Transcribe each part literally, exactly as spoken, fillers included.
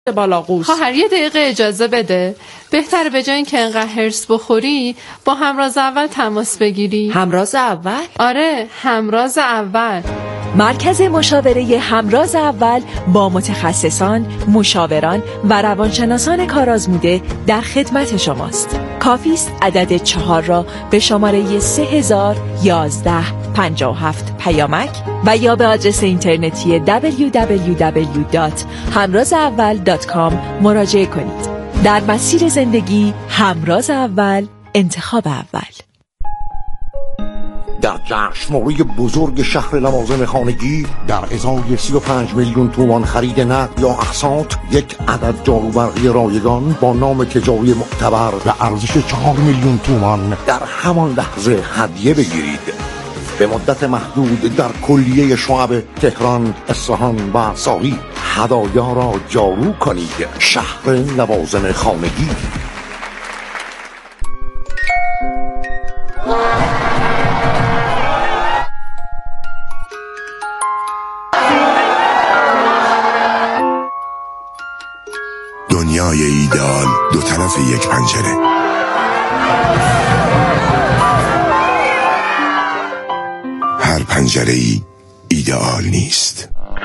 بالاقوس. خواهر یه دقیقه اجازه بده. بهتره به جای اینکه انقدر هرس بخوری با همراز اول تماس بگیری. همراز اول؟ آره، همراز اول. مرکز مشاوره همراز اول با متخصصان، مشاوران و روانشناسان کارآزموده در خدمت شماست. کافی است عدد چهار را به شماره سه هزار یازده پنجاه و هفت پیامک و یا به آدرس اینترنتی دبلیو دبلیو دبلیو دات همراز اول دات کام مراجعه کنید. در مسیر زندگی همراز اول، انتخاب اول. در جشنواره بزرگ شهر لوازم خانگی در ازای سی و پنج میلیون تومان خرید نقد یا اقساط، یک عدد جاروبرقی رایگان با نام تجاری معتبر و ارزش چهار میلیون تومان در همان لحظه هدیه بگیرید. به مدت محدود در کلیه شعب تهران، اصفهان و ساری هدایا را جارو کنید. شهر لوازم خانگی. دنیای ایدئال دو طرف یک پنجره. هر پنجره ای ایدئال نیست.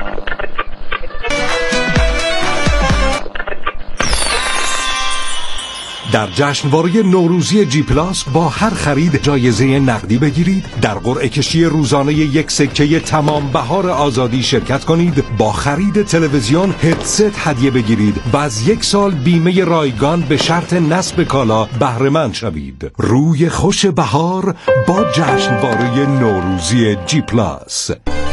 در جشنواره نوروزی جی پلاس با هر خرید جایزه نقدی بگیرید، در قرعه کشی روزانه یک سکه تمام بهار آزادی شرکت کنید، با خرید تلویزیون هدست هدیه بگیرید و از یک سال بیمه رایگان به شرط نصب کالا بهره مند شوید. روی خوش بهار با جشنواره نوروزی جی پلاس.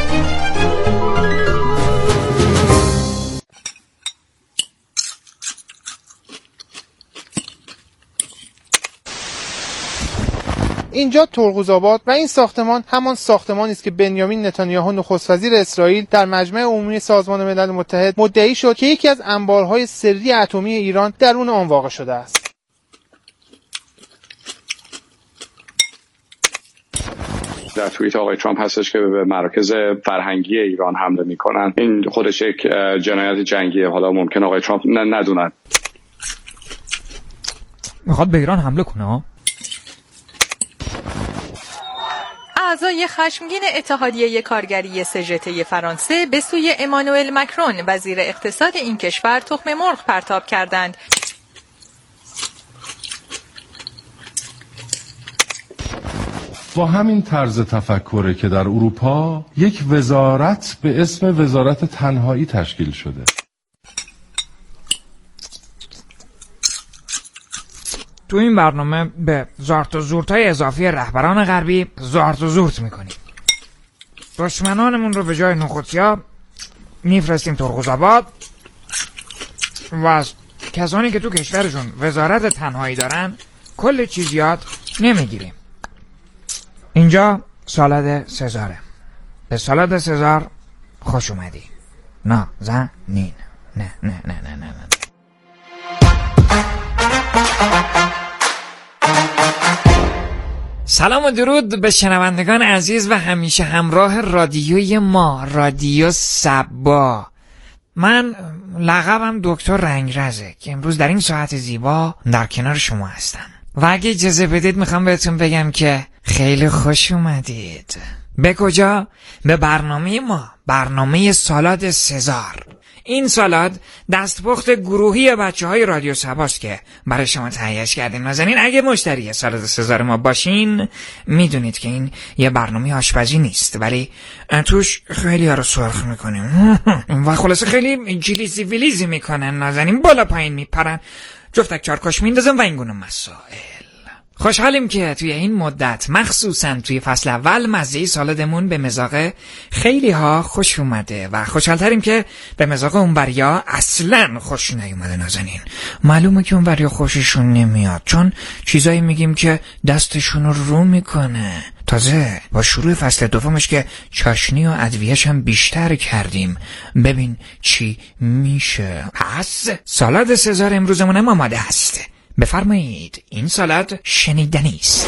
اینجا ترقوزآباد و این ساختمان همان ساختمانی است که بنیامین نتانیاهو نخست وزیر اسرائیل در مجمع عمومی سازمان ملل متحد مدعی شد که یکی از انبارهای سری اتمی ایران درون آن واقع شده است. در توییت آقای ترامپ هستش که به مراکز فرهنگی ایران حمله میکنن. این خودش یک جنایت جنگیه. حالا ممکن آقای ترامپ ندونن. میخواد به ایران حمله کنه. اعضای خشمگین اتحادیه کارگری سژته فرانسه به سوی امانوئل مکرون وزیر اقتصاد این کشور تخم مرغ پرتاب کردند. با همین طرز تفکره که در اروپا یک وزارت به اسم وزارت تنهایی تشکیل شده. تو این برنامه به زارت و زورتای اضافی رهبران غربی زارت و زورت میکنیم. دشمنانمون رو به جای نخودسیا میفرستیم ترقوزآباد و از کسانی که تو کشورشون وزارت تنهایی دارن کل چیز یاد نمیگیریم. اینجا سالاد سزاره. به سالاد سزار خوش اومدی. نه زنین. نه نه نه نه نه نه سلام و درود به شنوندگان عزیز و همیشه همراه رادیوی ما، رادیو صبا. من لقبم دکتر رنگرزه که امروز در این ساعت زیبا در کنار شما هستم و اگه اجازه بدید میخوام بهتون بگم که خیلی خوش اومدید. به کجا؟ به برنامه ما، برنامه سالاد سزار. این سالاد دستپخت گروهی بچه های رادیو صباست که برای شما تهیهش کردیم. نازنین اگه مشتری سالاد سزار ما باشین میدونید که این یه برنامه آشپزی نیست، ولی توش خیلی ها رو سرخ میکنیم و خلاصه خیلی جلیزی ویلیزی میکنن. نازنین بالا پایین میپرن، جفتک چارکاش میندازن و این گونه مسائل. خوشحالیم که توی این مدت مخصوصا توی فصل اول مزه سالادمون به مذاق خیلی ها خوش اومده و خوشحالتریم که به مذاق اون بریا اصلا خوش نیومده. نازنین معلومه که اون بریا خوششون نمیاد، چون چیزایی میگیم که دستشون رو رو میکنه. تازه با شروع فصل دومش که چاشنی و ادویه‌ش هم بیشتر کردیم، ببین چی میشه. پس سالاد سزار امروزمون هم آماده هست. بفرمایید، این سالاد شنیدنی است.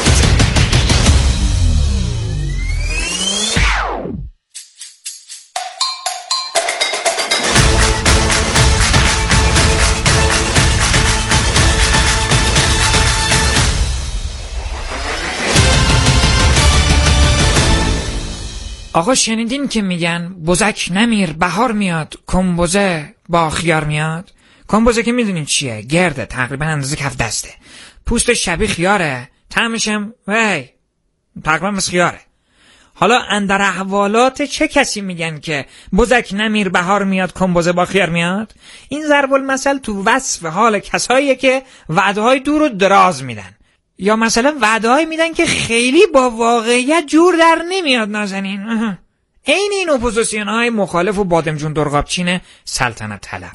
آقا شنیدین که میگن بزک نمیر بهار میاد کمبوزه با خیار میاد؟ کمبوزه که میدونین چیه؟ گرده، تقریبا اندازه کف دسته، پوست شبیه خیاره، طعمشم وی تقریبا مثل خیاره. حالا اندر احوالات چه کسی میگن که بزک نمیر بهار میاد کمبوزه با خیار میاد؟ این ضرب المثل تو وصف حال کساییه که وعده های دور و دراز میدن، یا مثلا وعده های میدن که خیلی با واقعیت جور در نمیاد. نازنین این این اپوزیسیون های مخالف و بادمجون درغابچین سلطنت طلب.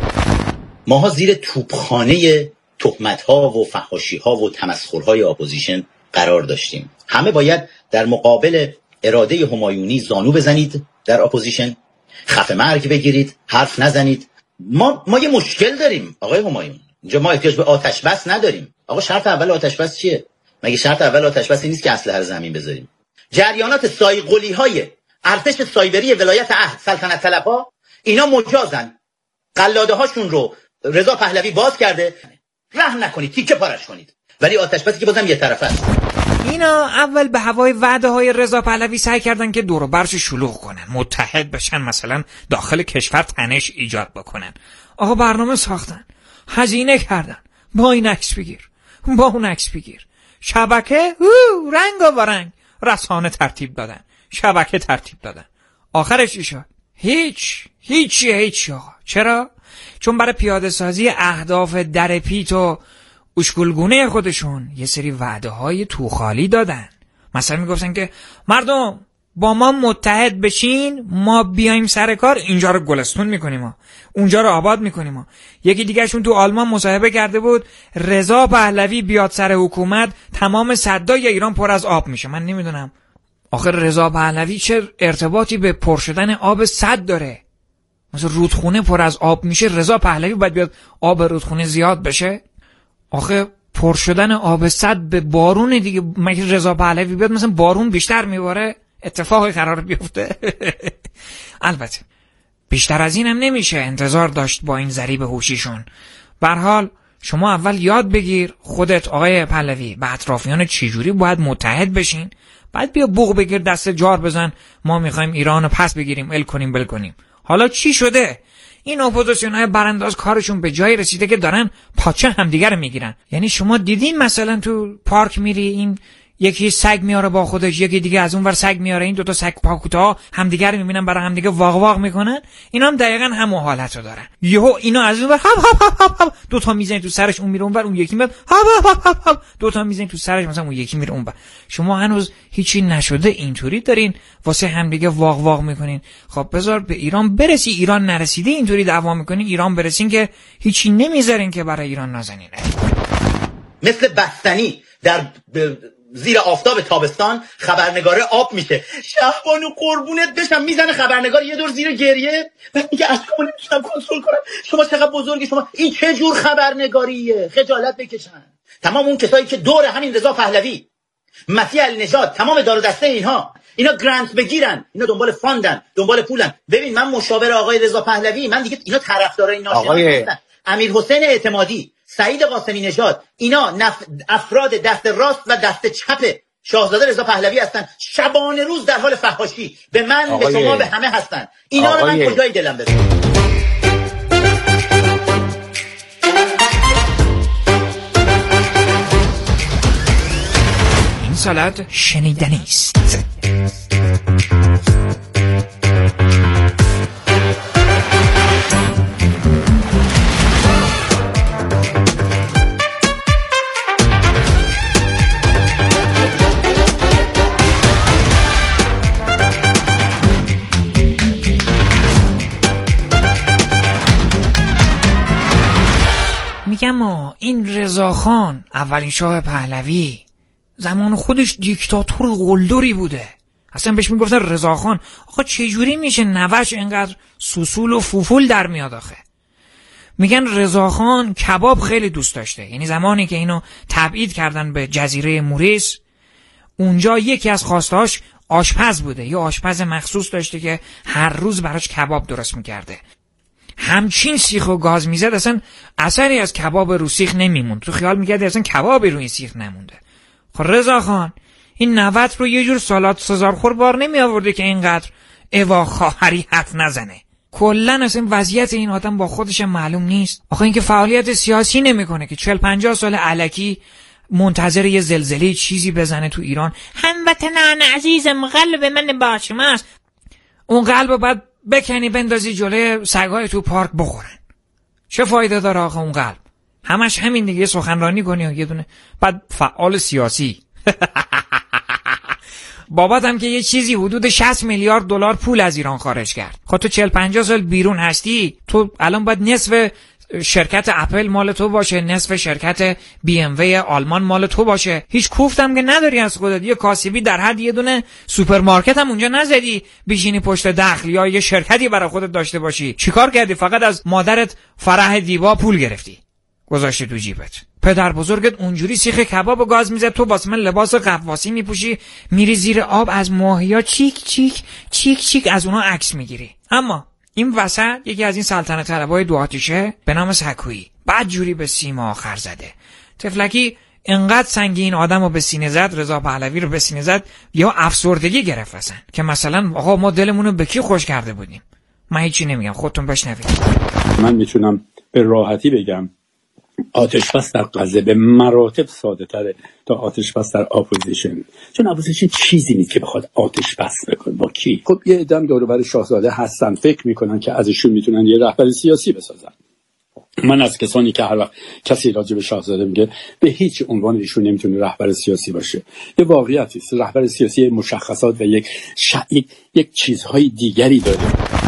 ماها زیر توپخانه تهمت ها و فحاشی ها و تمسخر های اپوزیشن قرار داشتیم. همه باید در مقابل اراده همایونی زانو بزنید، در اپوزیشن خفه مرگ بگیرید، حرف نزنید. ما ما یه مشکل داریم آقای همایون، اینجا ما احتیاج به آتش بس نداریم. آقا شرط اول آتش بس چیه؟ مگه شرط اول آتش بس این نیست که اسلحه رو زمین بذاریم؟ جریانات سایقلی های ارتش سایبری ولایت عهد سلطنت طلبها اینا مجازن، قلاده هاشون رو رضا پهلوی باز کرده، رحم نکنید تیکه پارش کنید، ولی آتش بسی که بازم یه طرفه است. اینا اول به هوای وعده های رضا پهلوی سعی کردن که دور و برش شلوغ کنن، متحد بشن، مثلا داخل کشور تنش ایجاد بکنن. آقا برنامه ساختن، هزینه کردن، با این عکس بگیر، با اون عکس بگیر، شبکه رنگ و رنگ، رسانه ترتیب دادن، شبکه ترتیب دادن. آخرش چی شد؟ هیچ هیچی هیچی آقا. چرا؟ چون برای پیاده سازی اهداف در پیت و اشکولگونه خودشون یه سری وعده های توخالی دادن. مثلا میگفتن که مردم با ما متحد بشین، ما بیایم سر کار، اینجا رو گلستون میکنیم، ما اونجا رو آباد میکنیم. ما یکی دیگه شون تو آلمان مصاحبه کرده بود، رضا پهلوی بیاد سر حکومت تمام سدای ایران پر از آب میشه. من نمیدونم آخر رضا پهلوی چه ارتباطی به پر شدن آب سد داره؟ مثلا رودخونه پر از آب میشه، رضا پهلوی باید بیاد آب رودخونه زیاد بشه؟ آخه پر شدن آب سد به بارون دیگه، مگه رضا پهلوی بیاد مثلا بارون بیشتر میباره؟ اتفاقی قرار بیفته؟ البته بیشتر از این هم نمیشه انتظار داشت با این ضریب هوشیشون. به هر حال شما اول یاد بگیر خودت آقای پهلوی به اطرافیان چجوری باید متحد بشین، بعد بیا بوق بگیر دست جار بزن ما میخوایم ایرانو پس بگیریم، ال کنیم بل کنیم. حالا چی شده؟ این اپوزیسیون های برانداز کارشون به جایی رسیده که دارن پاچه همدیگه رو میگیرن. یعنی شما دیدین مثلا تو پارک میری، این یکی سگ میاره با خودش، یکی دیگه از اون ور سگ میاره، این دوتا سگ پاکوتا همدیگه رو میبینن برای همدیگه واق واق میکنن. اینا هم دقیقاً همون حالت رو دارن. یهو اینا از اون ور هپ هپ هپ هپ دو تا میزنن تو سرش، اون میره اون ور، اون یکی میاد هپ هپ هپ هپ دو تا میزنن تو سرش، مثلا اون یکی میره اون ور. شما هنوز هیچی نشده اینطوری دارین واسه همدیگه واق واق میکنین. خب بذار به ایران برسی، ایران نرسیده اینطوری دعوا میکنین، ایران برسین که هیچی نمیذارین که برای ایران نازنین. مثل بستنی در ب... زیر آفتاب تابستان خبرنگاره آب میشه، شهبانو قربونت بشم میزنه خبرنگار یه دور زیر گریه، بعد میگه اشکامو نمیتونم کنترل کنم، شما چقدر بزرگی، شما این چه جور خبرنگاریه؟ خجالت بکشن. تمام اون کسایی که دور همین رضا پهلوی، مسیح علی نژاد، تمام دار و دسته اینها، اینا گرانت بگیرن، اینا دنبال فاندن، دنبال پولن. ببین من مشاور آقای رضا پهلوی، من دیگه اینا طرفدارای ناشناس نیستن. امیر حسین اعتمادی، سعید قاسمی نژاد، اینا نف... افراد دست راست و دست چپ شاهزاده رضا پهلوی هستن، شبانه روز در حال فحاشی به من آقای... به شما به همه هستن. اینا آقای... رو من کجای دلم بذارم؟ این سالاد شنیدنی است. میگم این رضاخان اولین شاه پهلوی زمان خودش دیکتاتور قلدری بوده، اصلا بهش میگفتن رضاخان. آخه چجوری میشه نوش اینقدر سوسول و فوفول در میاد آخه؟ میگن رضاخان کباب خیلی دوست داشته، یعنی زمانی که اینو تبعید کردن به جزیره موریس، اونجا یکی از خواستهاش آشپز بوده، یه آشپز مخصوص داشته که هر روز براش کباب درست میکرده. همچین سیخ و گاز میزد اصلا اثری از کباب رو سیخ نمیموند، تو خیال میکردی اصلا کبابی رو این سیخ نمونده. خب رضا خان این نود رو یه جور سالات سزارخور بار نمی آورده که اینقدر اوا خواهری حرف نزنه. کلن اصلا وضعیت این آدم با خودش معلوم نیست. آخه اینکه فعالیت سیاسی نمیکنه که چهل پنجاه سال الکی منتظر یه زلزله چیزی بزنه تو ایران. هموطنان عزیزم قلب من با شماست. اون قلب بعد بکنی بندازی جلوی سگای تو پارک بخورن. چه فایده داره آخه اون قلب؟ همش همین دیگه، سخنرانی کنی و یه دونه بعد فعال سیاسی. بابات هم که یه چیزی حدود شصت میلیارد دلار پول از ایران خارج کرد. خب تو چهل پنجاه سال بیرون هستی، تو الان باید نصف شرکت اپل مال تو باشه، نصف شرکت بی ام وی آلمان مال تو باشه. هیچ کوفتم که نداری از خودت. یه کاسبی در حد یه دونه سوپرمارکت هم اونجا نزدی بشینی پشت دخل یا یه شرکتی برای خودت داشته باشی. چیکار کردی؟ فقط از مادرت فرح دیبا پول گرفتی گذاشتی تو جیبت. پدر بزرگت اونجوری سیخ کباب گاز میزد، تو واسه من لباس قواسی میپوشی میری زیر آب از ماهیا چیک چیک چیک چیک از اونها عکس میگیری. اما این وسط یکی از این سلطنت طلبای دو آتیشه به نام سکویی بعد جوری به سیما آخر زده. تفلکی انقدر سنگین آدمو به سینه زد، رضا پهلوی رو به سینه زد یا افسردگی گرفت اصلا که مثلا آقا ما دلمون رو به کی خوش کرده بودیم. من هیچی نمیگم، خودتون بشنوید. من میتونم به راحتی بگم آتش بس در غزه به مراتب ساده تره تا آتش بس در اپوزیشن. چون اپوزیشن چیزی نیست که بخواد آتش بس بکنه. با کی؟ خب یه عدم دور و بر شاهزاده هستن فکر میکنن که ازشون میتونن یه رهبر سیاسی بسازن. من از کسانی که هر وقت کسی راجع به شاهزاده میگه به هیچ عنوان ایشون نمیتونه رهبر سیاسی باشه. یه واقعیتی است. رهبر سیاسی مشخصات و یک ش... یک... یک چیزهای دیگری داره.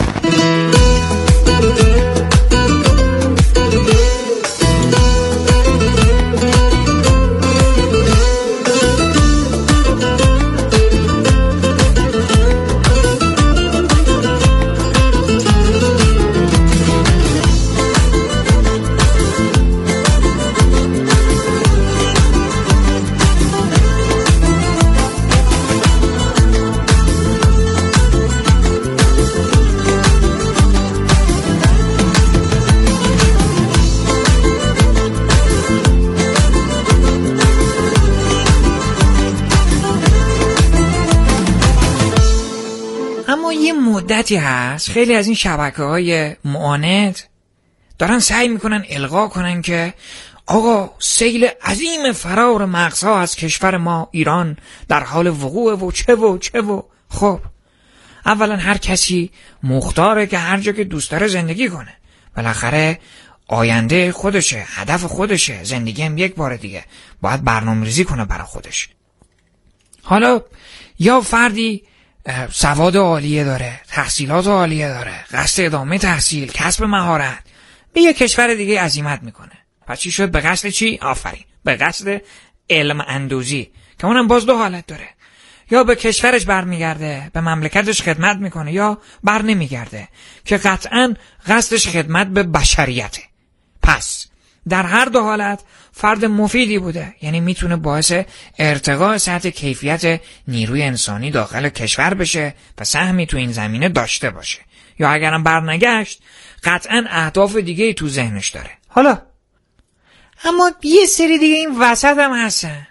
مدتی هست خیلی از این شبکه‌های معاند دارن سعی میکنن القا کنن که آقا سیل عظیم فرار مغزها از کشور ما ایران در حال وقوع و چه و چه و خب اولا هر کسی مختاره که هر جا که دوست داره زندگی کنه. بالاخره آینده خودشه، هدف خودشه، زندگی هم یک بار دیگه باید برنامه‌ریزی کنه برای خودش. حالا یا فردی سواد عالیه داره، تحصیلات عالیه داره، قصد ادامه تحصیل، کسب مهارت، به یه کشور دیگه عزیمت میکنه. پس چی شد؟ به قصد چی؟ آفرین، به قصد علم اندوزی که اونم باز دو حالت داره. یا به کشورش برمیگرده، به مملکتش خدمت میکنه، یا بر نمیگرده که قطعاً قصدش خدمت به بشریته. پس در هر دو حالت فرد مفیدی بوده، یعنی میتونه باعث ارتقاء سطح کیفیت نیروی انسانی داخل کشور بشه و سهمی تو این زمینه داشته باشه. یا اگرم برنگشت قطعاً اهداف دیگه تو ذهنش داره. حالا اما یه سری دیگه این وسط هم هستن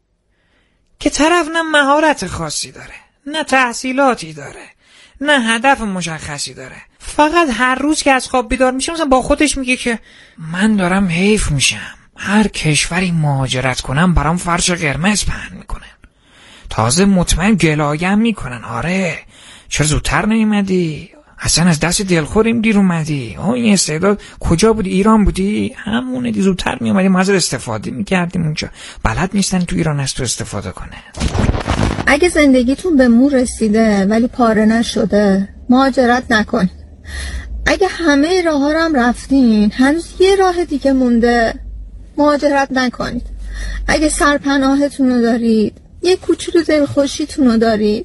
که طرف نه مهارت خاصی داره، نه تحصیلاتی داره، نه هدف مشخصی داره. فقط هر روز که از خواب بیدار میشه مثلا با خودش میگه که من دارم حیف میشم، هر کشوری مهاجرت کنم برام فرش قرمز پهن میکنن، تازه مطمئن گلایم میکنن. آره چرا زودتر نیومدی؟ اصلا از دست دلخوریم دیر اومدی. آه این استعداد کجا بودی؟ ایران بودی؟ همونه دی، زودتر میومدیم ازت استفاده میکردیم. اونجا بلد نیستن تو ایران از تو استفاده کنه. اگه زندگیتون به مو رسیده ولی پاره نشده مهاجرت نکن. اگه همه راه ها رو هم رفتین هنوز یه راه دیگه مونده، مهاجرت نکنید. اگه سرپناهتون رو دارید، یه کوچولو دلخوشیتون رو دارید،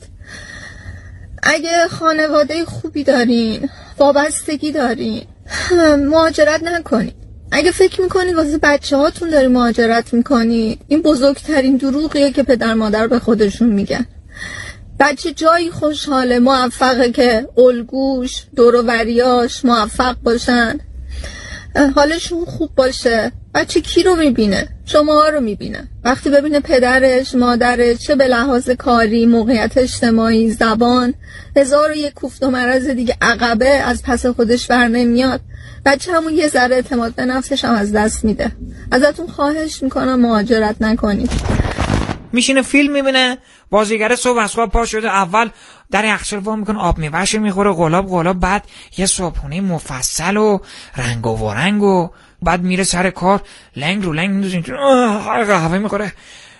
اگه خانواده خوبی دارین، وابستگی دارین، مهاجرت نکنید. اگه فکر میکنید واسه بچه هاتون داری مهاجرت میکنید، این بزرگترین دروغیه که پدر مادر به خودشون میگن. بچه جایی خوشحاله، موفقه که الگوش، دور و بریاش موفق باشن، حالشون خوب باشه، بچه کی رو میبینه؟ شما رو میبینه. وقتی ببینه پدرش، مادرش، چه به لحاظ کاری، موقعیت اجتماعی، زبان، هزار و یک کوفت و مرض دیگه عقبه از پس خودش بر نمیاد، بچه همون یه ذره اعتماد به نفسش هم از دست میده. ازتون خواهش میکنم مهاجرت نکنید. میشینه فیلم میبینه، بازیگر صبح از خواب پا شده، اول در یخچال وا میکنه آب میوه‌شو میخوره قلاب قلاب، بعد یه صبحونه مفصل و رنگ و رنگ و بعد میره سر کار، لنگ رو لنگ میندازه اینجوری قهوه میخوره.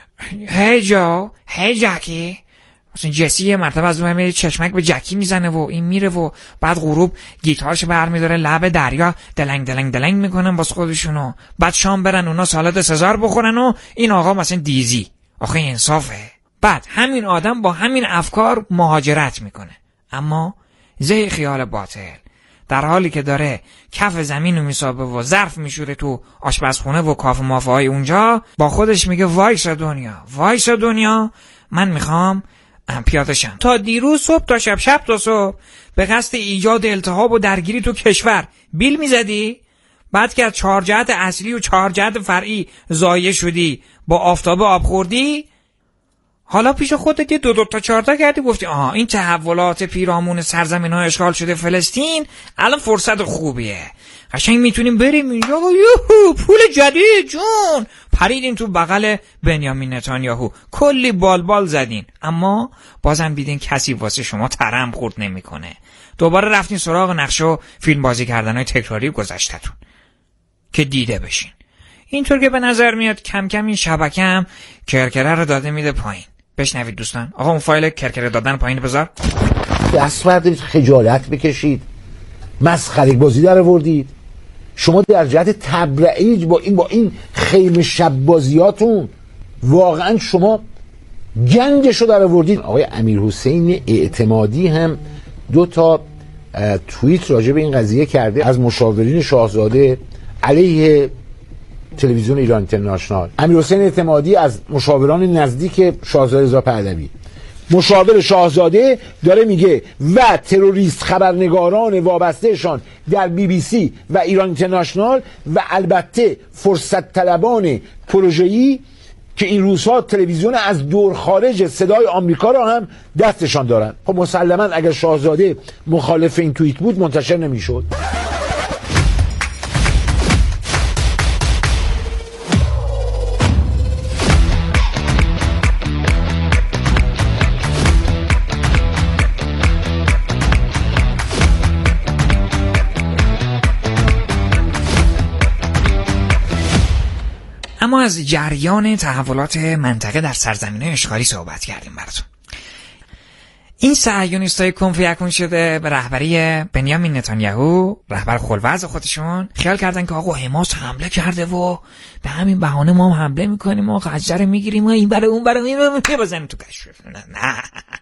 هی جو، هی جکی، مثلا جسی یه مرتبه از اون میره چشمک به جکی میزنه و این میره و بعد غروب گیتارشو برمیداره لب دریا دلنگ دلنگ دلنگ میکنن باز خودشونو، بعد شام برن اونا سالاد سزار بخورن و این آقا مثلا دیزی. آخه انصافه؟ بعد همین آدم با همین افکار مهاجرت میکنه، اما زی خیال باطل، در حالی که داره کف زمین رو میسابه و ظرف میشوره تو آشپزخونه و کافه مافه های اونجا، با خودش میگه وایسا دنیا، وایسا دنیا، من میخوام پیاده شم. تا دیروز صبح تا شب، شب تا صبح به قصد ایجاد التهاب و درگیری تو کشور بیل میزدی، بعد که از چهار جهت اصلی و چهار جهت فرعی زایه شدی، با آفتاب آب خوردی، حالا پیش خودت یه دو دو تا چهار تا کردی، گفتی آها این تحولات پیرامون سرزمین ها اشغال شده فلسطین الان فرصت خوبیه، قشنگ میتونیم بریم اینجا و یوهو پول جدید جون، پریدین تو بغل بنیامین نتانیاهو، کلی بال بال زدین، اما بازم دیدین کسی واسه شما ترم خورد نمیکنه. دوباره رفتین سراغ نقشه و فیلم بازی کردنهای تکراری گذشتتون که دیده بشین. اینطور که به نظر میاد کم کم این شبکه هم کرکره رو داده میده پایین. بشنوید دوستان. آقا اون فایل کرکره دادن پایین بذار. دست بردارید، خجالت بکشید، مسخره بازی در آوردید. شما در جهت تبرئه با این با این خیمه شب بازیاتون واقعا شما گنجشو در آوردید. آقای امیرحسین اعتمادی هم دو تا توییت راجع به این قضیه کرده از مشاورین شاهزاده علیه تلویزیون ایران اینترنشنال. امیرحسین اعتمادی از مشاوران نزدیک شاهزاده رضا پهلوی، مشاور شاهزاده، داره میگه و تروریست خبرنگاران وابستهشان در بی بی سی و ایران اینترنشنال و البته فرصت طلبان پروژه‌ای که این روزها تلویزیون از دور خارج صدای آمریکا را هم دستشان دارن. خب مسلما اگر شاهزاده مخالف این توییت بود منتشر نمیشد. اما از جریان تحولات منطقه در سرزمین‌های اشغالی صحبت کردیم براتون. این صهیونیستای کنف یکون شده به رهبری بنیامین نتانیاهو، رهبر خلوضع خودشون، خیال کردن که آقا حماس حمله کرده و به همین بهانه ما هم حمله میکنیم و غزه رو میگیریم و این برای اون برای این بزنیم تو کشف. نه نه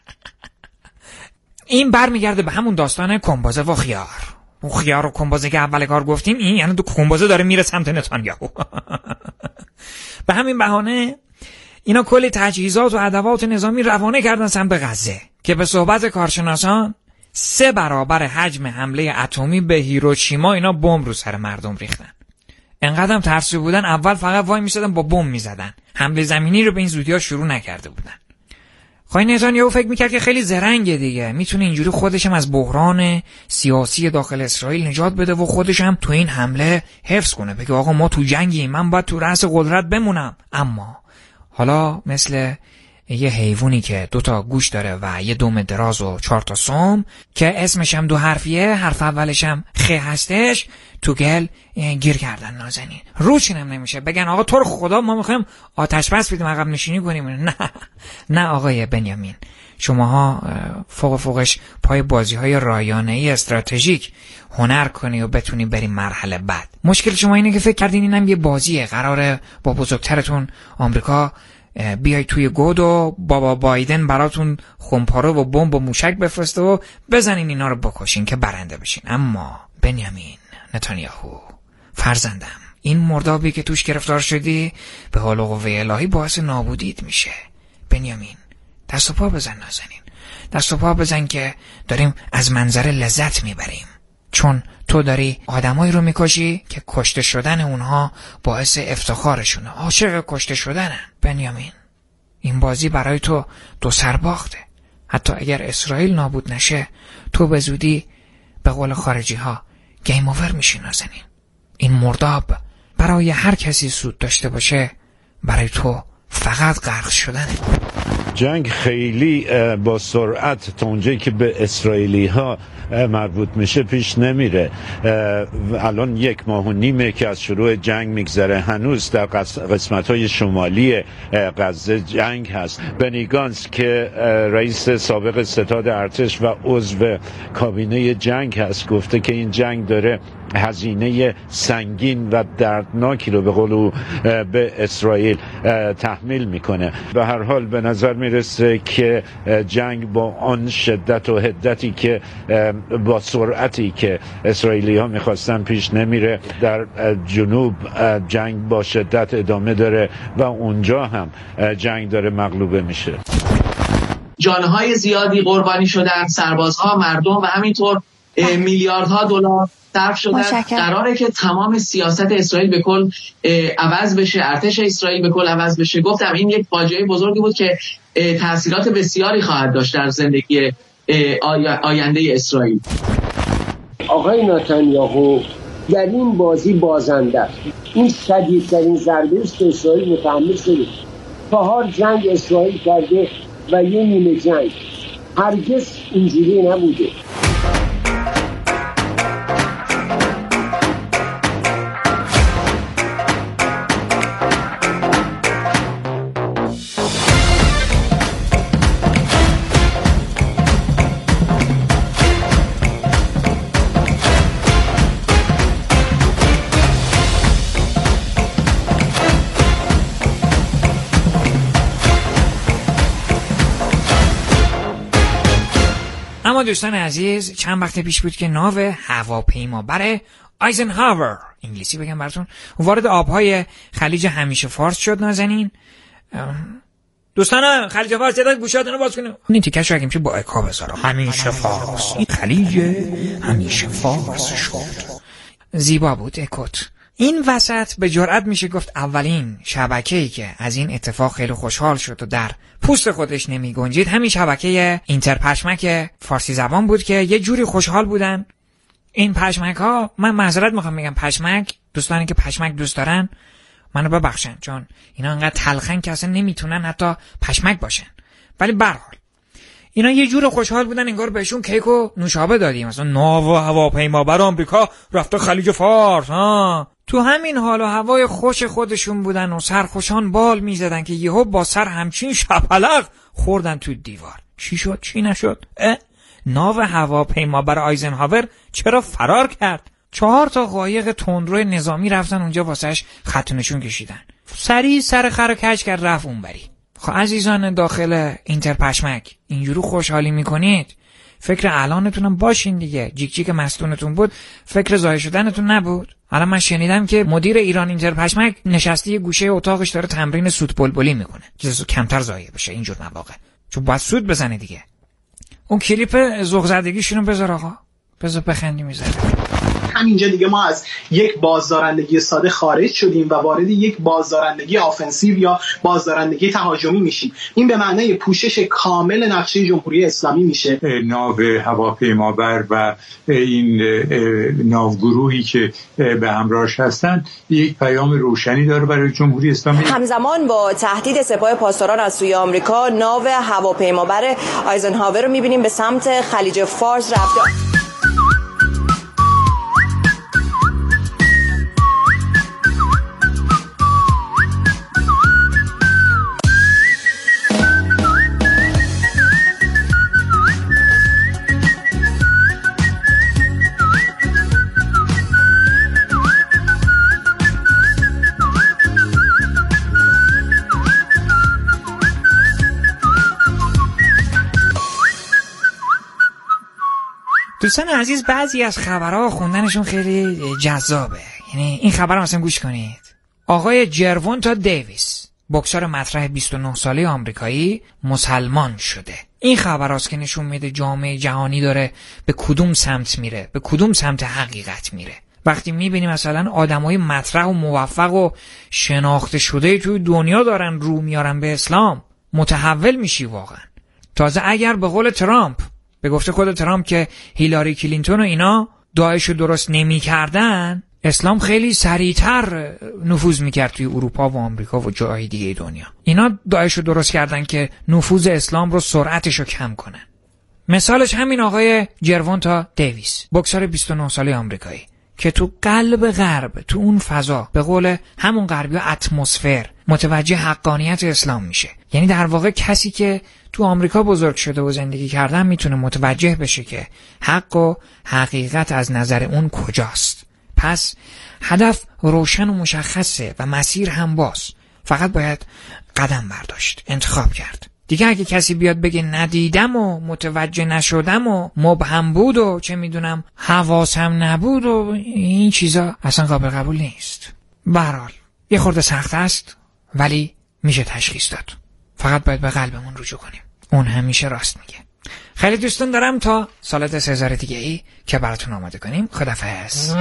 این برمیگرده به همون داستان کنبازه و خیار. اون خیار و کنبازه که اول کار گفتیم، این یعنی دو کنبازه داره میره سمت نتانیاهو. به همین بهانه اینا کلی تجهیزات و ادوات نظامی روانه کردن سمت غزه که به صحبت کارشناسان سه برابر حجم حمله اتمی به هیروشیما اینا بمب رو سر مردم ریختن. انقدرم ترسو بودن اول فقط وای میسادن با بمب میزدن، حمله زمینی رو به این زودی‌ها شروع نکرده بودن. خواهی نتانیاهو فکر میکرد که خیلی زرنگه دیگه، میتونه اینجوری خودشم از بحران سیاسی داخل اسرائیل نجات بده و خودشم تو این حمله حفظ کنه، بگه آقا ما تو جنگیم، من باید تو رأس قدرت بمونم. اما حالا مثل یه حیوانی که دو تا گوش داره و یه دم دراز و چهار تا سم که اسمش هم دو حرفیه، حرف اولش هم خ هستش، تو گل گیر کردن نازنین. روشین هم نمیشه بگن آقا تو رو خدا ما میخوایم آتش بس بدیم عقب نشینی کنیم. نه نه آقای بنیامین، شماها فوق فوقش پای بازی های رایانه‌ای استراتژیک هنر کنی و بتونی بریم مرحله بعد. مشکل شما اینه که فکر کردین اینم یه بازیه، قراره با بزرگترتون آمریکا بیای توی گود و بابا بایدن براتون خمپاره و بمب و موشک بفرسته و بزنین اینا رو بکشین که برنده بشین. اما بنیامین نتانیاهو فرزندم، این مردابی که توش گرفتار شدی به حال و قوه الهی باعث نابودیت میشه. بنیامین دست و پا بزن نازنین، دست و پا بزن که داریم از منظره لذت میبریم. چون تو داری آدمایی رو میکشی که کشته شدن اونها باعث افتخارشونه. عاشق کشته شدنن بنیامین. این بازی برای تو دو سر باخته. حتی اگر اسرائیل نابود نشه تو به زودی به قول خارجی ها گیم اوور میشی نازنین. این مرداب برای هر کسی سود داشته باشه برای تو فقط غرق شدنه. جنگ خیلی با سرعت تا اونجایی که به اسرائیلی ها مربوط میشه پیش نمیره. الان یک ماه و نیمه که از شروع جنگ میگذره. هنوز در قسمت های شمالی غزه جنگ هست. بنی گانتز که رئیس سابق ستاد ارتش و عضو کابینه جنگ هست گفته که این جنگ داره هزینه سنگین و دردناکی رو به قول او به اسرائیل تحمیل میکنه. به هر حال به نظر میرسه که جنگ با آن شدت و حدتی که با سرعتی که اسرائیلی ها میخواستن پیش نمیره. در جنوب جنگ با شدت ادامه داره و اونجا هم جنگ داره مغلوبه میشه. جانهای زیادی قربانی شدن، سربازها، مردم و همینطور میلیاردها دلار صرف شدن. قراره که تمام سیاست اسرائیل به کل عوض بشه، ارتش اسرائیل به کل عوض بشه. گفتم این یک فاجعه بزرگی بود که تاثیرات بسیاری خواهد داشت در زندگی آینده اسرائیل. آقای نتانیاهو در این بازی بازنده است. این شدیدترین ضربه است که اسرائیل متحمل شده. چهار جنگ اسرائیل کرده و یه نیمه جنگ. هرگز اینجوری نبوده. اما دوستان عزیز چند وقت پیش بود که ناو هواپیمابر آیزنهاور، انگلیسی بگم براتون، وارد آبهای خلیج همیشه فارس شد نازنین. دوستان خلیج فارس یه گوشاتون رو باز کنید. این تیکش رو اگه میشه با اکا بذارم. همیشه فارس، این خلیج همیشه فارس شد. زیبا بود اکوت. این وسط به جرئت میشه گفت اولین شبکه‌ای که از این اتفاق خیلی خوشحال شد و در پوست خودش نمی گنجید همین شبکه اینتر پشمک فارسی زبان بود که یه جوری خوشحال بودن. این پشمک ها، من معذرت میخوام میگم پشمک، دوستانی که پشمک دوست دارن منو ببخشن چون اینا انقدر تلخن که اصلا نمیتونن حتی پشمک باشن، ولی به هر حال اینا یه جور خوشحال بودن انگار بهشون کیک و نوشابه دادیم. مثلا ناو هواپیمابر آمریکا رفته خلیج فارس. ها تو همین حال و هوای خوش خودشون بودن و سرخوشان بال میزدن که یهو با سر همچین شپلق خوردن تو دیوار. چی شد چی نشد؟ اه؟ ناو هواپیمابر آیزنهاور چرا فرار کرد؟ چهار تا قایق تندرو نظامی رفتن اونجا واسش خط نشون کشیدن. سریع سر خر کج کرد رفت اونوری. خب عزیزان داخل اینتر پشمک اینجوری خوشحالی میکنید، فکر الانتونم باشین دیگه. جیک جیک مستونتون بود، فکر زایه شدنتون نبود. حالا من شنیدم که مدیر ایران اینتر پشمک نشسته یه گوشه اتاقش داره تمرین سوت بلبلی میکنه که کمتر زایه بشه اینجور مواقع، چون باید سوت بزنه دیگه. اون کلیپ ذوق زدگیشونو بذار آقا، بذار بخندی میذاره. همینجا دیگه ما از یک بازدارندگی ساده خارج شدیم و وارد یک بازدارندگی آفنسیو یا بازدارندگی تهاجمی میشیم. این به معنای پوشش کامل نقشه جمهوری اسلامی میشه. ناو هواپیمابر و این ناوگروهی که به همراهش هستن یک پیام روشنی داره برای جمهوری اسلامی. همزمان با تهدید سپاه پاسداران از سوی آمریکا، ناو هواپیمابر آیزنهاور رو میبینیم به سمت خلیج فارس رفته. دوستان عزیز بعضی از خبرها خوندنشون خیلی جذابه. یعنی این خبر مثلا گوش کنید. آقای جروونتا دیویس، بوکسور مطرح بیست و نه ساله آمریکایی، مسلمان شده. این خبراست که نشون میده جامعه جهانی داره به کدوم سمت میره، به کدوم سمت حقیقت میره. وقتی میبینیم مثلا آدمای مطرح و موفق و شناخته شده توی دنیا دارن رو میارن به اسلام، متحول میشی واقعا. تازه اگر به قول ترامپ، به گفته خود ترامپ که هیلاری کلینتون و اینا داعش رو درست نمی‌کردن، اسلام خیلی سریعتر نفوذ میکرد توی اروپا و آمریکا و جاهای دیگه دنیا. اینا داعش رو درست کردن که نفوذ اسلام رو سرعتش رو کم کنن. مثالش همین آقای جروونتا دیویس، بوکسور بیست و نه ساله آمریکایی که تو قلب غرب، تو اون فضا، به قول همون غربی ها اتمسفر، متوجه حقانیت اسلام میشه. یعنی در واقع کسی که تو آمریکا بزرگ شده و زندگی کردن میتونه متوجه بشه که حق و حقیقت از نظر اون کجاست. پس هدف روشن و مشخصه و مسیر هم باز، فقط باید قدم برداشت، انتخاب کرد. دیگه اگه کسی بیاد بگه ندیدم و متوجه نشدم و مبهم بود و چه میدونم حواسم نبود و این چیزا، اصلا قابل قبول نیست. به هر حال یه خورده سخت است ولی میشه تشخیص داد. فقط باید به قلبمون رجوع کنیم، اون همیشه راست میگه. خیلی دوستون دارم تا سالت سزار دیگه ای که براتون آماده کنیم. خدافظ.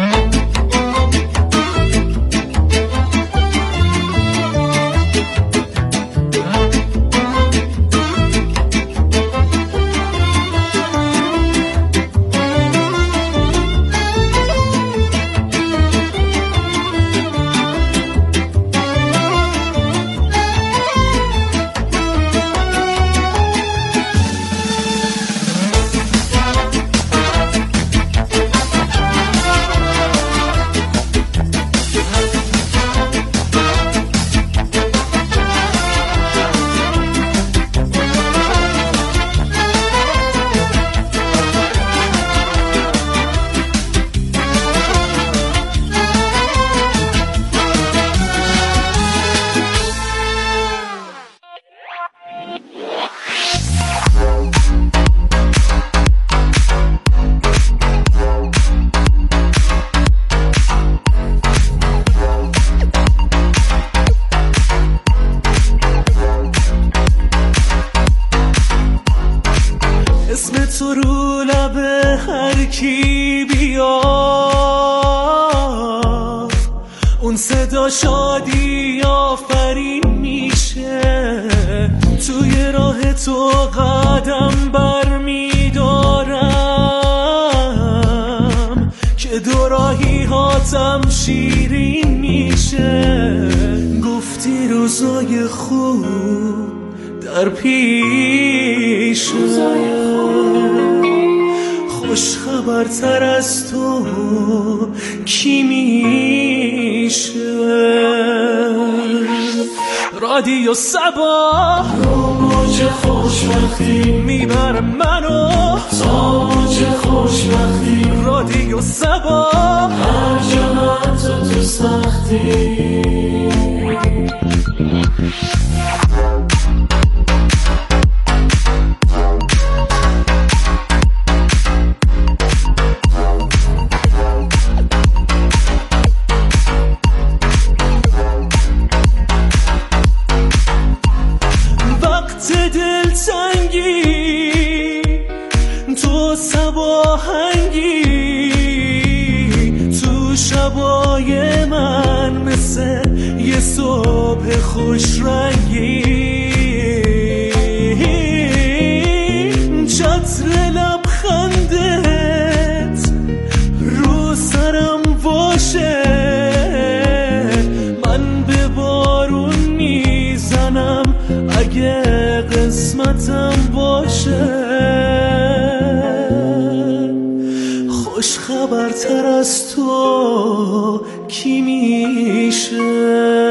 شادی آفرین میشه، توی راه تو قدم بر میدارم که دو راهی هاتم شیرین میشه. گفتی روزای خوب در پیشه، خوش خبرتر از تو کی میشه؟ رادیو صبا رو موج خوشبختی میبره منو تا موج خوشبختی. رادیو صبا هر جا من تو تو سختی. خوش رنگی چتر لبخندت رو سرم باشه، من به بارون میزنم اگه قسمتم باشه. خوش خبرتر از تو کی میشه؟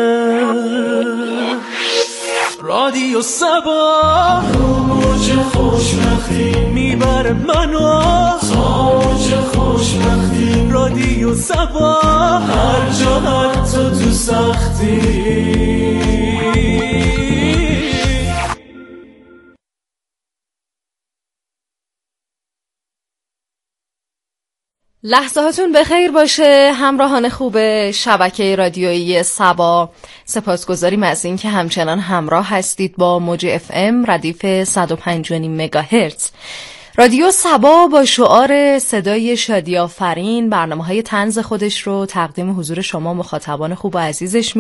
رادیو صبا رو موج خوشبختی میبره منو تا موج خوشبختی. رادیو صبا هر جا حتی تو سختی. لحظاتون بخیر باشه همراهان خوب شبکه رادیویی سبا. سپاسگزاریم از این که همچنان همراه هستید با موج اف ام ردیف صد و پنج و نیم مگاهرتز. رادیو سبا با شعار صدای شادی آفرین برنامه‌های طنز خودش رو تقدیم حضور شما مخاطبان خوب و عزیزش